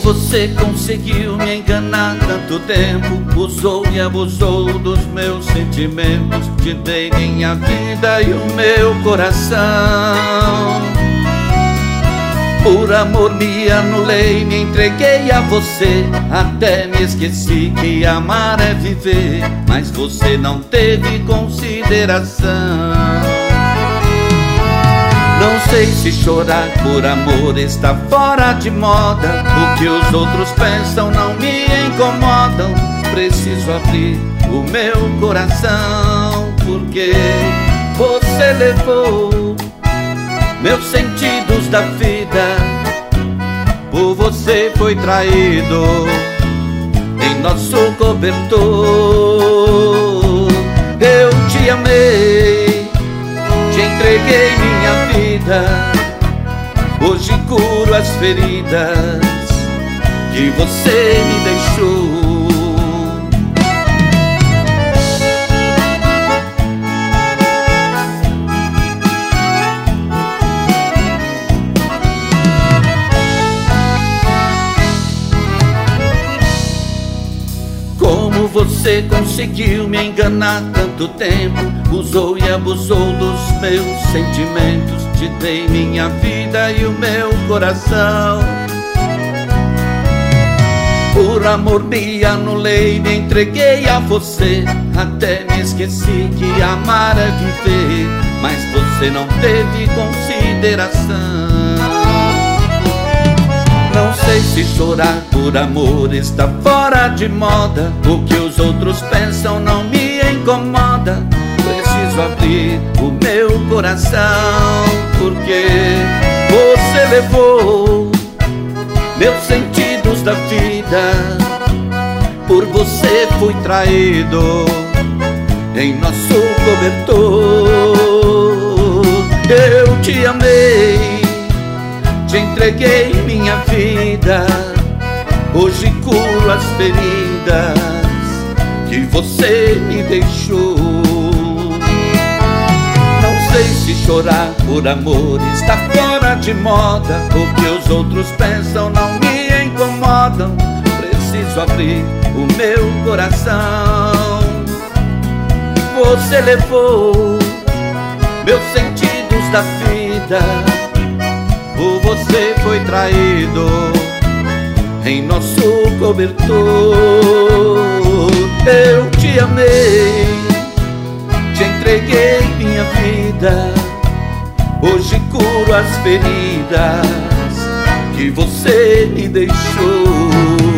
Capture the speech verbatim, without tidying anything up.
você conseguiu me enganar tanto tempo? Usou e abusou dos meus sentimentos. Te dei minha vida e o meu coração. Por amor me anulei, me entreguei a você. Até me esqueci que amar é viver, mas você não teve consideração. Não sei se chorar por amor está fora de moda. O que os outros pensam não me incomodam. Preciso abrir o meu coração, porque você levou meus sentidos da vida. Por você foi traído em nosso cobertor. Eu te amei, te entreguei minha vida. Hoje curo as feridas que você me deixou. Como você conseguiu me enganar tanto tempo? Usou e abusou dos meus sentimentos. Te dei minha vida e o meu coração. Por amor me anulei, me entreguei a você. Até me esqueci que amar é viver, mas você não teve consideração. Não sei se chorar por amor está fora de moda. O que os outros pensam não me incomoda. Preciso abrir o meu coração, porque você levou meus sentidos da vida. Por você fui traído em nosso cobertor. Eu te amei, te entreguei minha vida. Hoje curo as feridas que você me deixou. Não sei se chorar por amor está fora de moda. O que os outros pensam não me incomodam. Preciso abrir o meu coração. Você levou meus sentidos da vida. Por você foi traído em nosso cobertor. Eu te amei, te entreguei minha vida. Hoje curo as feridas que você me deixou.